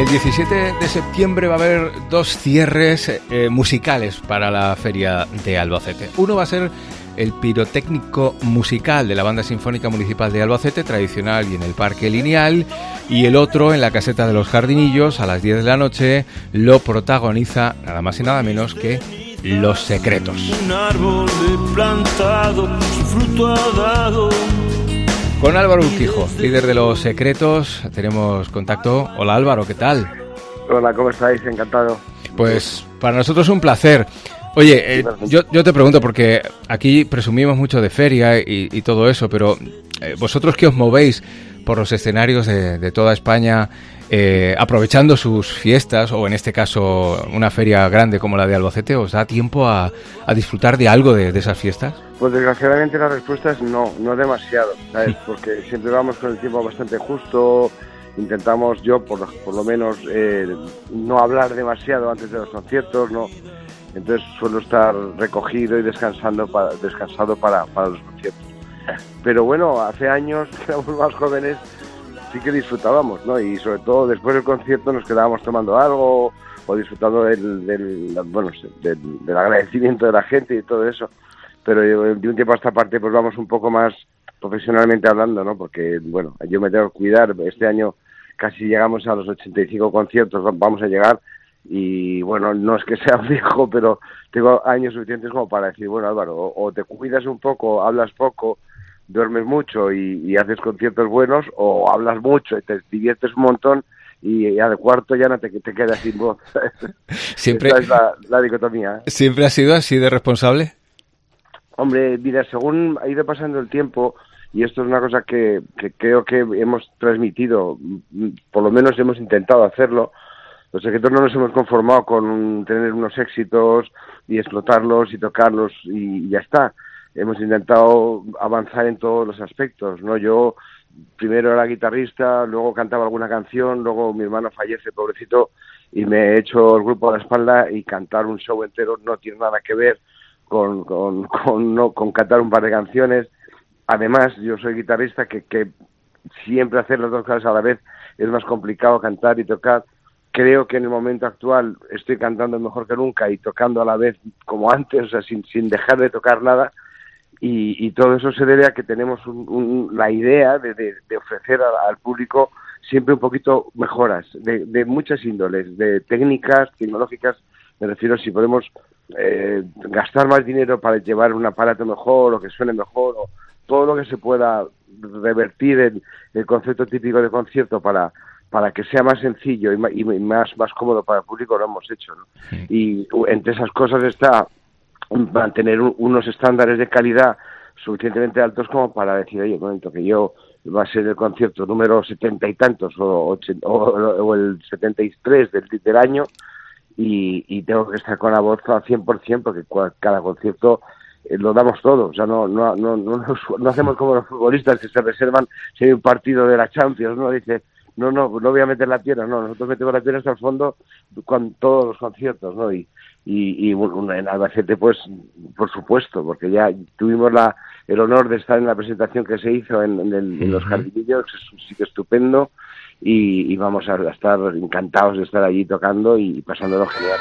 El 17 de septiembre va a haber 2 cierres musicales para la Feria de Albacete. Uno va a ser el pirotécnico musical de la Banda Sinfónica Municipal de Albacete, tradicional y en el Parque Lineal, y el otro en la Caseta de los Jardinillos a las 10 de la noche. Lo protagoniza nada más y nada menos que Los Secretos. Un árbol plantado, su fruto ha dado. Con Álvaro Urquijo, líder de Los Secretos, tenemos contacto. Hola Álvaro, ¿qué tal? Hola, ¿cómo estáis? Encantado. Pues para nosotros un placer. Oye, yo te pregunto, porque aquí presumimos mucho de feria y todo eso, pero vosotros que os movéis por los escenarios de toda España, aprovechando sus fiestas, o en este caso una feria grande como la de Albacete, ¿os da tiempo a disfrutar de algo de esas fiestas? Pues desgraciadamente la respuesta es no demasiado, ¿sabes? Porque siempre vamos con el tiempo bastante justo, intentamos, yo por lo menos, no hablar demasiado antes de los conciertos, ¿no? Entonces suelo estar recogido y descansado para los conciertos. Pero bueno, hace años que éramos más jóvenes, sí que disfrutábamos, ¿no? Y sobre todo después del concierto nos quedábamos tomando algo o disfrutando del agradecimiento de la gente y todo eso. Pero de un tiempo a esta parte pues vamos un poco más profesionalmente hablando, ¿no? Porque, bueno, yo me tengo que cuidar. Este año casi llegamos a los 85 conciertos, vamos a llegar. Y bueno, no es que sea viejo, pero tengo años suficientes como para decir, bueno, Álvaro, o te cuidas un poco, hablas poco, duermes mucho y haces conciertos buenos, o hablas mucho y te diviertes un montón y al cuarto ya no te quedas sin voz. Siempre. Esta es la dicotomía. ¿Siempre has sido así de responsable? Hombre, mira, según ha ido pasando el tiempo, y esto es una cosa que creo que hemos transmitido, por lo menos hemos intentado hacerlo. Los Secretos no nos hemos conformado con tener unos éxitos y explotarlos y tocarlos y ya está. Hemos intentado avanzar en todos los aspectos, ¿no? Yo primero era guitarrista, luego cantaba alguna canción, luego mi hermano fallece, pobrecito, y me he hecho el grupo a la espalda, y cantar un show entero no tiene nada que ver con cantar un par de canciones. Además, yo soy guitarrista, que siempre hacer las dos cosas a la vez es más complicado, cantar y tocar. Creo que en el momento actual estoy cantando mejor que nunca y tocando a la vez como antes, o sea, sin dejar de tocar nada, y todo eso se debe a que tenemos la idea de ofrecer al público siempre un poquito mejoras, de muchas índoles, de técnicas, tecnológicas. Me refiero, si podemos gastar más dinero para llevar un aparato mejor o que suene mejor, o todo lo que se pueda revertir en el concepto típico de concierto para que sea más sencillo y más cómodo para el público, lo hemos hecho, ¿no? Sí. Y entre esas cosas está mantener unos estándares de calidad suficientemente altos como para decir, oye, un momento, que yo va a ser el concierto número 70 y tantos o el 73 del año, y tengo que estar con la voz al 100%, porque cada concierto lo damos todo. O sea, no hacemos como los futbolistas que se reservan si hay un partido de la Champions, ¿no? Dice, no voy a meter la pierna, no, nosotros metemos la pierna hasta el fondo con todos los conciertos, ¿no? Y bueno, en Albacete, pues, por supuesto, porque ya tuvimos el honor de estar en la presentación que se hizo en los Jardinillos, es un sitio estupendo, y vamos a estar encantados de estar allí tocando y pasándolo genial.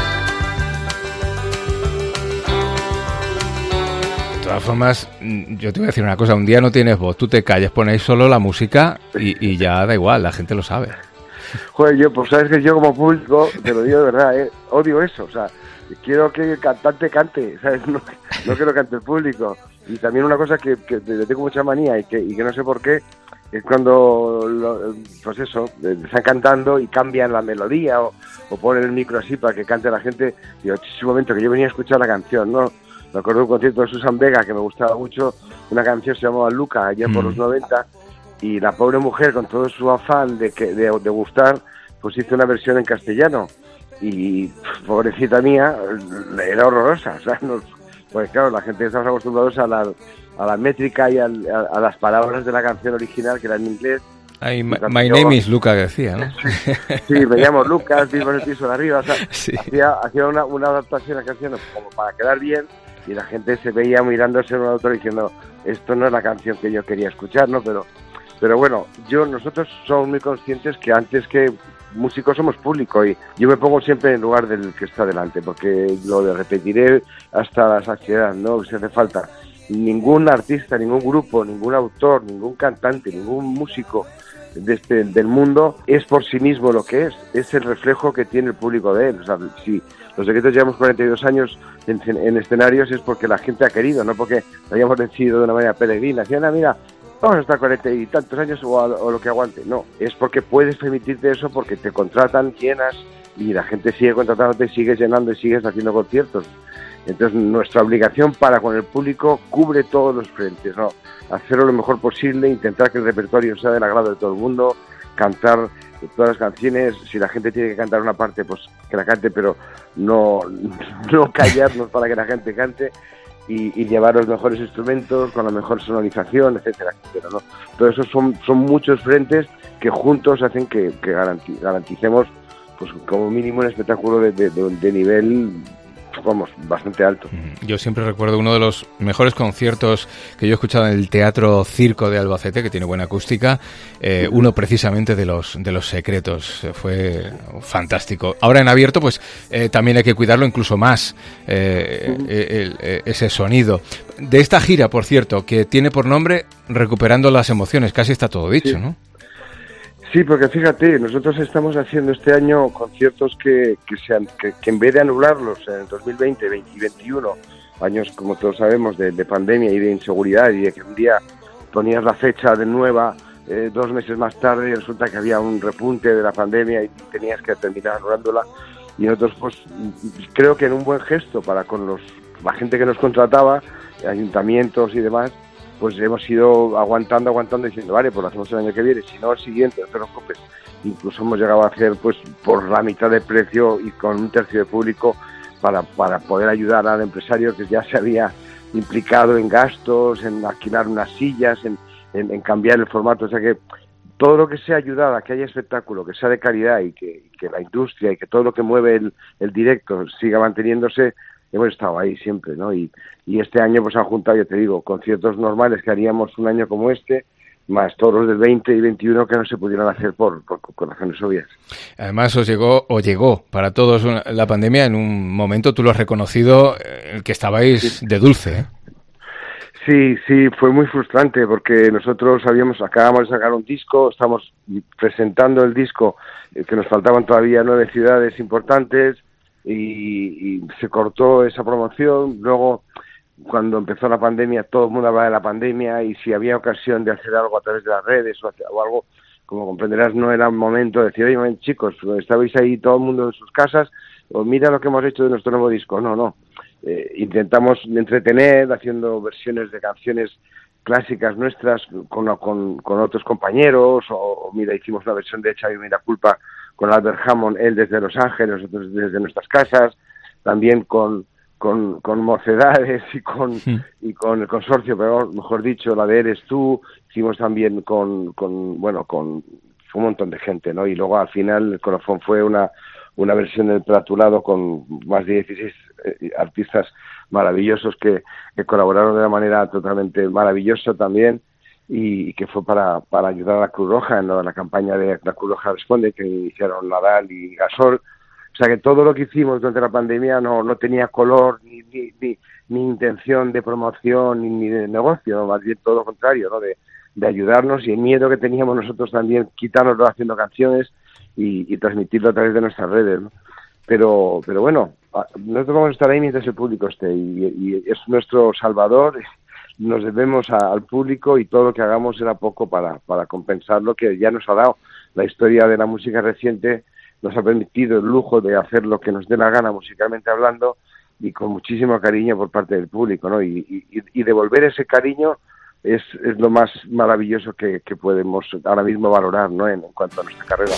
De todas formas, yo te voy a decir una cosa, un día no tienes voz, tú te calles, ponéis solo la música y ya da igual, la gente lo sabe. Joder, pues sabes que yo como público, te lo digo de verdad, odio eso, o sea, quiero que el cantante cante, ¿sabes? No quiero que cante el público. Y también una cosa que le tengo mucha manía y que no sé por qué, es cuando, pues eso, están cantando y cambian la melodía o ponen el micro así para que cante la gente. Digo, es un momento que yo venía a escuchar la canción, ¿no? Me acuerdo de un concierto de Susan Vega que me gustaba mucho, una canción se llamaba Luca, allá por los 90, y la pobre mujer, con todo su afán de gustar, pues hizo una versión en castellano, y pobrecita mía, era horrorosa, o sea, pues claro, la gente estamos acostumbrados a la métrica y a las palabras de la canción original, que era en inglés. Ay, my name is Luca, decía, ¿no? Sí, me llamo Lucas, vivo en el piso de arriba, o sea, sí. hacía una adaptación a la canción como para quedar bien, y la gente se veía mirándose en un autor diciendo, esto no es la canción que yo quería escuchar, ¿no? Pero bueno, nosotros somos muy conscientes que antes que músicos somos público y yo me pongo siempre en lugar del que está delante, porque lo de repetiré hasta la saciedad, ¿no? Si hace falta. Ningún artista, ningún grupo, ningún autor, ningún cantante, ningún músico del mundo es por sí mismo lo que es el reflejo que tiene el público de él. O sea, si Los Secretos llevamos 42 años en escenarios es porque la gente ha querido, no porque lo hayamos decidido de una manera peregrina. Si, mira, vamos a estar 40 y tantos años o lo que aguante. No, es porque puedes permitirte eso, porque te contratan, llenas y la gente sigue contratándote, sigues llenando y sigues haciendo conciertos. Entonces nuestra obligación para con el público cubre todos los frentes, ¿no? Hacerlo lo mejor posible, intentar que el repertorio sea del agrado de todo el mundo, cantar todas las canciones. Si la gente tiene que cantar una parte, pues que la cante, pero no callarnos para que la gente cante. Y llevar los mejores instrumentos con la mejor sonorización, etcétera, etcétera, ¿no? Todo eso son muchos frentes que juntos hacen que garanticemos, pues como mínimo, un espectáculo de nivel, vamos, bastante alto. Yo siempre recuerdo uno de los mejores conciertos que yo he escuchado en el Teatro Circo de Albacete, que tiene buena acústica, uno precisamente de los Secretos. Fue fantástico. Ahora en abierto, pues también hay que cuidarlo incluso más, ese sonido. De esta gira, por cierto, que tiene por nombre Recuperando las Emociones, casi está todo dicho, ¿no? Sí, porque fíjate, nosotros estamos haciendo este año conciertos que en vez de anularlos en el 2020, 2021, años como todos sabemos de pandemia y de inseguridad, y de que un día ponías la fecha de nueva, 2 meses más tarde y resulta que había un repunte de la pandemia y tenías que terminar anulándola, y nosotros pues creo que en un buen gesto para con la gente que nos contrataba, ayuntamientos y demás, pues hemos ido aguantando diciendo, vale, pues lo hacemos el año que viene, si no el siguiente, no te preocupes. Incluso hemos llegado a hacer pues por la mitad de precio y con 1/3 de público para poder ayudar al empresario que ya se había implicado en gastos, en alquilar unas sillas, en cambiar el formato. O sea que todo lo que sea ayudar a que haya espectáculo, que sea de calidad y que la industria y que todo lo que mueve el directo siga manteniéndose, hemos estado ahí siempre, ¿no? Y este año pues han juntado, yo te digo, conciertos normales que haríamos un año como este, más todos los del 20 y 21 que no se pudieron hacer por razones obvias. Además llegó para todos la pandemia en un momento, tú lo has reconocido, el que estabais de dulce, ¿eh? Sí, fue muy frustrante porque nosotros acabamos de sacar un disco, estamos presentando el disco, que nos faltaban todavía 9 ciudades importantes, y se cortó esa promoción. Luego, cuando empezó la pandemia, todo el mundo hablaba de la pandemia, y si había ocasión de hacer algo a través de las redes o algo, como comprenderás, no era el momento de decir, oye, chicos, estabais ahí todo el mundo en sus casas, o mira lo que hemos hecho de nuestro nuevo disco. No. Intentamos entretener haciendo versiones de canciones clásicas nuestras con otros compañeros, o mira, hicimos una versión de Echa y Mira Culpa con Albert Hammond, él desde Los Ángeles, nosotros desde nuestras casas, también con Mocedades y con el consorcio, pero mejor dicho, la de Eres Tú, hicimos también con un montón de gente, ¿no? Y luego al final el colofón fue una versión del Pratulado con más de 16 artistas maravillosos que colaboraron de una manera totalmente maravillosa también, y que fue para ayudar a la Cruz Roja en la campaña de La Cruz Roja Responde, que hicieron Nadal y Gasol. O sea que todo lo que hicimos durante la pandemia no tenía color ni intención de promoción ni de negocio, más bien todo lo contrario, ¿no? De ayudarnos, y el miedo que teníamos nosotros también, quitárnoslo haciendo canciones y transmitirlo a través de nuestras redes, ¿no? Pero bueno, nosotros vamos a estar ahí mientras el público esté, y es nuestro salvador. Nos debemos al público, y todo lo que hagamos será poco para compensar lo que ya nos ha dado. La historia de la música reciente nos ha permitido el lujo de hacer lo que nos dé la gana musicalmente hablando, y con muchísimo cariño por parte del público, ¿no? Y devolver ese cariño es lo más maravilloso que podemos ahora mismo valorar, ¿no? En cuanto a nuestra carrera.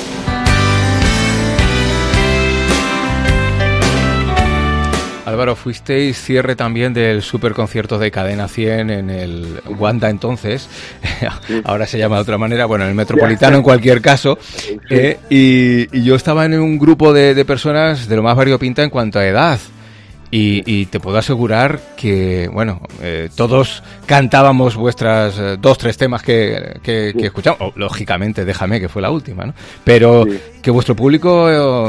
Álvaro, fuisteis cierre también del superconcierto de Cadena 100 en el Wanda entonces, sí. Ahora se llama de otra manera, bueno, en el Metropolitano en cualquier caso, sí. Y yo estaba en un grupo de personas de lo más variopinta en cuanto a edad, Y te puedo asegurar que, bueno, todos cantábamos vuestras 2-3 temas que escuchamos. Oh, lógicamente, Déjame, que fue la última, ¿no? Pero que vuestro público,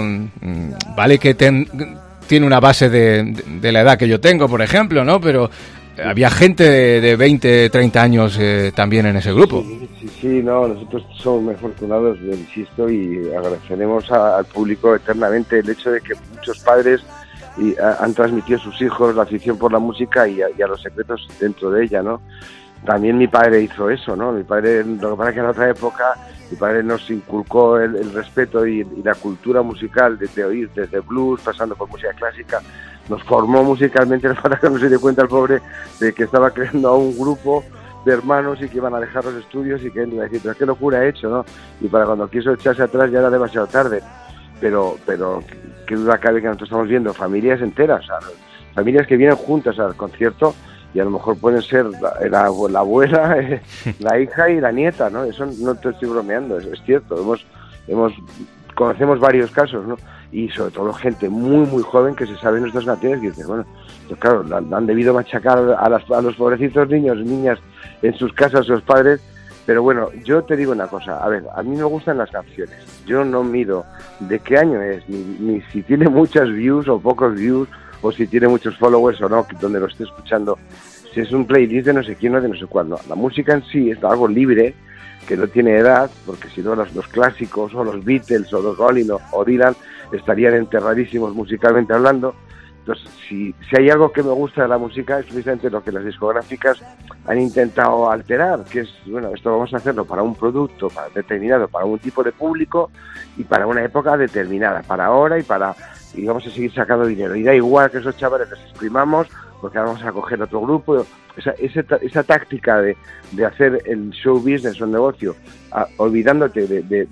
vale que tiene una base de la edad que yo tengo, por ejemplo, ¿no? Pero había gente de 20, 30 años también en ese grupo. Sí, no, nosotros somos muy afortunados, insisto, y agradeceremos al público eternamente el hecho de que muchos padres han transmitido a sus hijos la afición por la música y a los secretos dentro de ella, ¿no? También mi padre hizo eso, ¿no? Mi padre, lo que pasa es que en otra época, mi padre nos inculcó el respeto y la cultura musical desde oír, desde blues, pasando por música clásica. Nos formó musicalmente, para que no se dio cuenta el pobre de que estaba creando a un grupo de hermanos y que iban a dejar los estudios y que él iba a decir, pero qué locura he hecho, ¿no? Y para cuando quiso echarse atrás ya era demasiado tarde. Pero qué duda cabe que nosotros estamos viendo familias enteras, o sea, familias que vienen juntas al concierto y a lo mejor pueden ser la abuela, la hija y la nieta, ¿no? Eso no te estoy bromeando, es cierto. Conocemos varios casos, ¿no? Y sobre todo gente muy, muy joven que se sabe nuestras canciones y dice, bueno, pues claro, han debido machacar a los pobrecitos niños y niñas en sus casas, sus padres. Pero bueno, yo te digo una cosa, a ver, a mí me gustan las canciones, yo no miro de qué año es, ni si tiene muchas views o pocos views, o si tiene muchos followers o no, donde lo esté escuchando, si es un playlist de no sé quién o de no sé cuándo. La música en sí es algo libre, que no tiene edad, porque si no los clásicos, o los Beatles, o los Rolling, o Dylan, estarían enterradísimos musicalmente hablando. Entonces, si hay algo que me gusta de la música es precisamente lo que las discográficas han intentado alterar, que es, bueno, esto vamos a hacerlo para un producto determinado, para un tipo de público y para una época determinada, para ahora y vamos a seguir sacando dinero. Y da igual que esos chavales les exprimamos, porque vamos a coger otro grupo. Esa táctica de hacer el show business o el negocio, olvidándote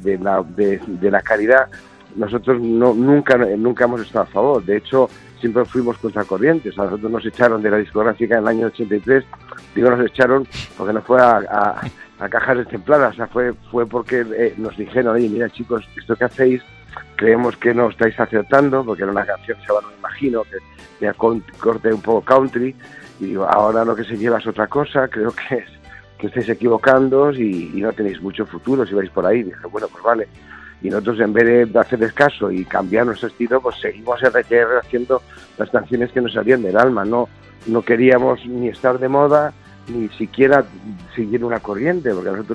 de la calidad, nosotros nunca hemos estado a favor. De hecho, siempre fuimos contracorrientes. A nosotros nos echaron de la discográfica en el año 83. Digo, nos echaron porque no fue a cajas destempladas. O sea, fue porque nos dijeron, oye, mira chicos, esto que hacéis, creemos que no estáis acertando, porque era una canción que se llama No Me Imagino, que tenía corte un poco country, y digo, ahora lo que se lleva es otra cosa, creo que estáis equivocándoos y no tenéis mucho futuro si vais por ahí. Dije, bueno, pues vale. Y nosotros, en vez de hacerles caso y cambiar nuestro estilo, pues seguimos RTR haciendo las canciones que nos salían del alma. No queríamos ni estar de moda, ni siquiera seguir una corriente, porque a nosotros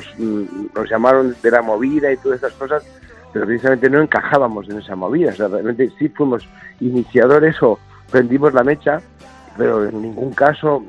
nos llamaron de la movida y todas estas cosas, pero precisamente no encajábamos en esa movida. O sea, realmente sí fuimos iniciadores o prendimos la mecha, pero en ningún caso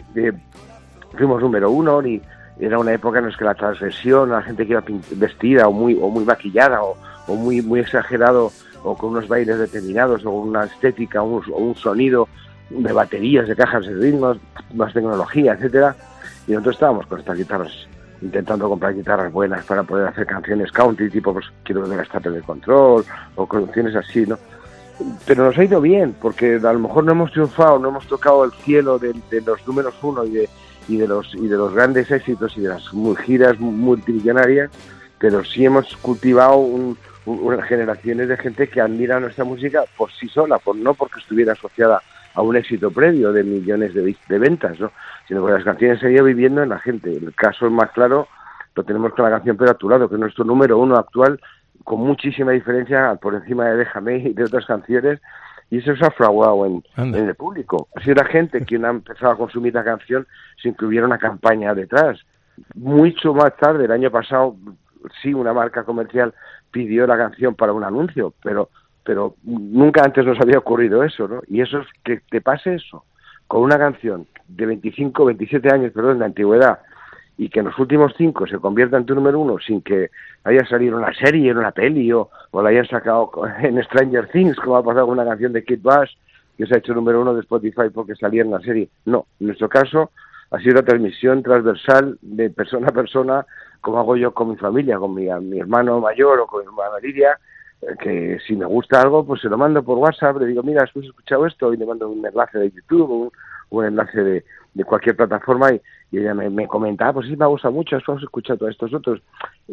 fuimos número uno, ni era una época en la que la transgresión, la gente que iba vestida o muy maquillada o muy exagerado, o con unos bailes determinados, o una estética o un sonido de baterías, de cajas de ritmos, más tecnología, etcétera. Y nosotros estábamos con estas guitarras, intentando comprar guitarras buenas para poder hacer canciones country, tipo, pues quiero ver Estate del Control, o canciones así, ¿no? Pero nos ha ido bien, porque a lo mejor no hemos triunfado, no hemos tocado el cielo de los números uno y de los grandes éxitos y de las giras multimillonarias, pero sí hemos cultivado unas generaciones de gente que admira nuestra música por sí sola, no porque estuviera asociada a un éxito previo de millones de ventas, ¿no? Sino que las canciones se han ido viviendo en la gente. El caso más claro lo tenemos con la canción Pero a tu lado, que es nuestro número uno actual, con muchísima diferencia por encima de Déjame y de otras canciones, y eso se ha fraguado en el público. Ha sido la gente quien ha empezado a consumir la canción sin que hubiera una campaña detrás. Mucho más tarde, el año pasado, sí, una marca comercial pidió la canción para un anuncio, pero nunca antes nos había ocurrido eso, ¿no? Y eso es que te pase eso, con una canción de 27 años, de antigüedad, y que en los últimos 5 se convierta en tu número uno sin que haya salido en una serie, en una peli, o la hayan sacado en Stranger Things, como ha pasado con una canción de Kid Bush, que se ha hecho número uno de Spotify porque salía en la serie. No, en nuestro caso ha sido la transmisión transversal de persona a persona, como hago yo con mi familia, con mi hermano mayor o con mi hermana Lidia, que si me gusta algo, pues se lo mando por WhatsApp, le digo, mira, ¿has escuchado esto? Y le mando un enlace de YouTube, un enlace de cualquier plataforma, y ella me comenta, pues sí, me gusta mucho, hemos escuchado a estos otros.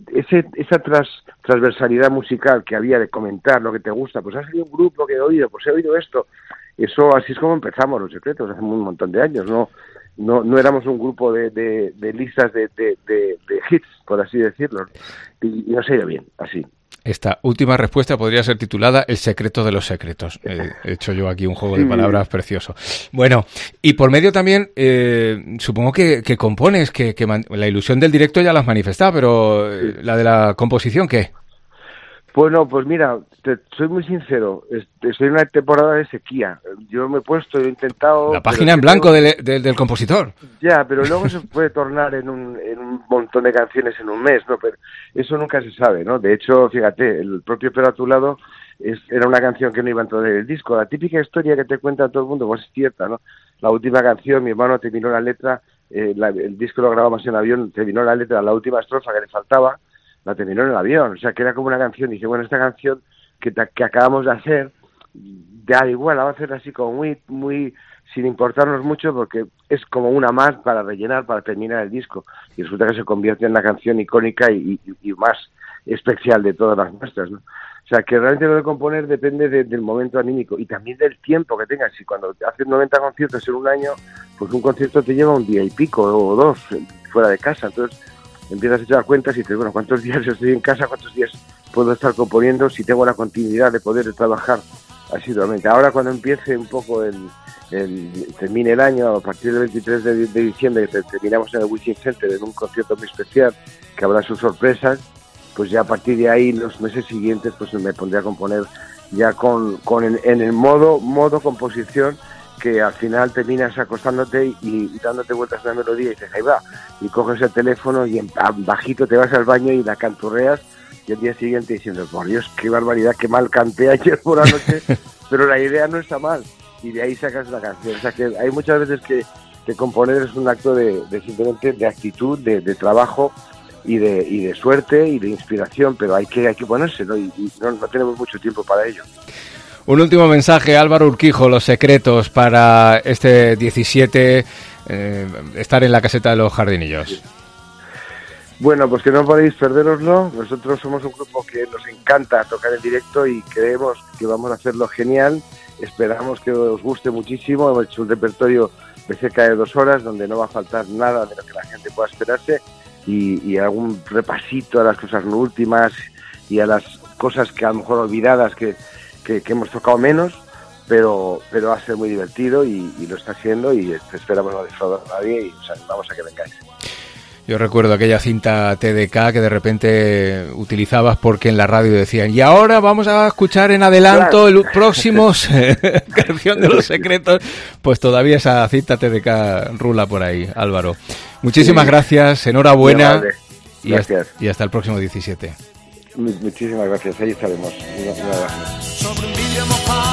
Esa transversalidad musical que había de comentar lo que te gusta, pues ha salido un grupo que he oído, pues he oído esto, eso así es como empezamos Los Secretos, hace un montón de años, no éramos un grupo de listas de hits, por así decirlo, y nos ha ido bien, así. Esta última respuesta podría ser titulada El secreto de los secretos. He hecho yo aquí un juego de palabras precioso. Bueno, y por medio también, supongo que compones, que la ilusión del directo ya la has manifestado, pero la de la composición, ¿qué? Bueno, pues mira, soy muy sincero, estoy en una temporada de sequía. Yo me he intentado... La página en blanco del compositor. Ya, pero luego se puede tornar en un montón de canciones en un mes, ¿no? Pero eso nunca se sabe, ¿no? De hecho, fíjate, el propio Pero a tu lado era una canción que no iba a entrar en el disco. La típica historia que te cuenta todo el mundo, pues es cierta, ¿no? La última canción, mi hermano terminó la letra, el disco lo grabamos en avión, terminó la letra, la última estrofa que le faltaba, la terminó en el avión, o sea, que era como una canción, y dije, bueno, esta canción que acabamos de hacer, da igual, la va a hacer así como muy sin importarnos mucho, porque es como una más para rellenar, para terminar el disco, y resulta que se convierte en la canción icónica y más especial de todas las nuestras, ¿no? O sea, que realmente lo de componer depende del momento anímico y también del tiempo que tengas. Si cuando haces 90 conciertos en un año, pues un concierto te lleva un día y pico o dos fuera de casa, entonces empiezas a echar cuentas y dices, bueno, ¿cuántos días estoy en casa? ¿Cuántos días puedo estar componiendo? Si tengo la continuidad de poder trabajar asiduamente. Ahora cuando empiece un poco termine el año, a partir del 23 de diciembre, terminamos en el Wizzing Center en un concierto muy especial, que habrá sus sorpresas, pues ya a partir de ahí, los meses siguientes, pues me pondré a componer ya en el modo composición, que al final terminas acostándote y dándote vueltas a la melodía y dices, ahí va, y coges el teléfono y bajito te vas al baño y la canturreas, y al día siguiente diciendo, por Dios, qué barbaridad, qué mal canté ayer por la noche, pero la idea no está mal, y de ahí sacas la canción. O sea que hay muchas veces que componer es un acto de simplemente de actitud, de trabajo y de suerte y de inspiración, pero hay que ponerse, ¿no? Y no tenemos mucho tiempo para ello. Un último mensaje, Álvaro Urquijo, Los Secretos, para este 17, estar en la caseta de los Jardinillos. Sí. Bueno, pues que no podéis perderoslo. Nosotros somos un grupo que nos encanta tocar en directo y creemos que vamos a hacerlo genial. Esperamos que os guste muchísimo. Hemos hecho un repertorio de cerca de 2 horas donde no va a faltar nada de lo que la gente pueda esperarse y algún repasito a las cosas últimas y a las cosas que a lo mejor olvidadas que hemos tocado menos, pero va a ser muy divertido y lo está haciendo y esperamos no defraudar a nadie y os animamos a que vengáis. Yo recuerdo aquella cinta TDK que de repente utilizabas porque en la radio decían y ahora vamos a escuchar en adelanto claro. El próximo canción de Los Secretos, pues todavía esa cinta TDK rula por ahí, Álvaro. Muchísimas gracias, enhorabuena gracias. Y hasta el próximo 17. Muchísimas gracias, ahí estaremos. Un abrazo.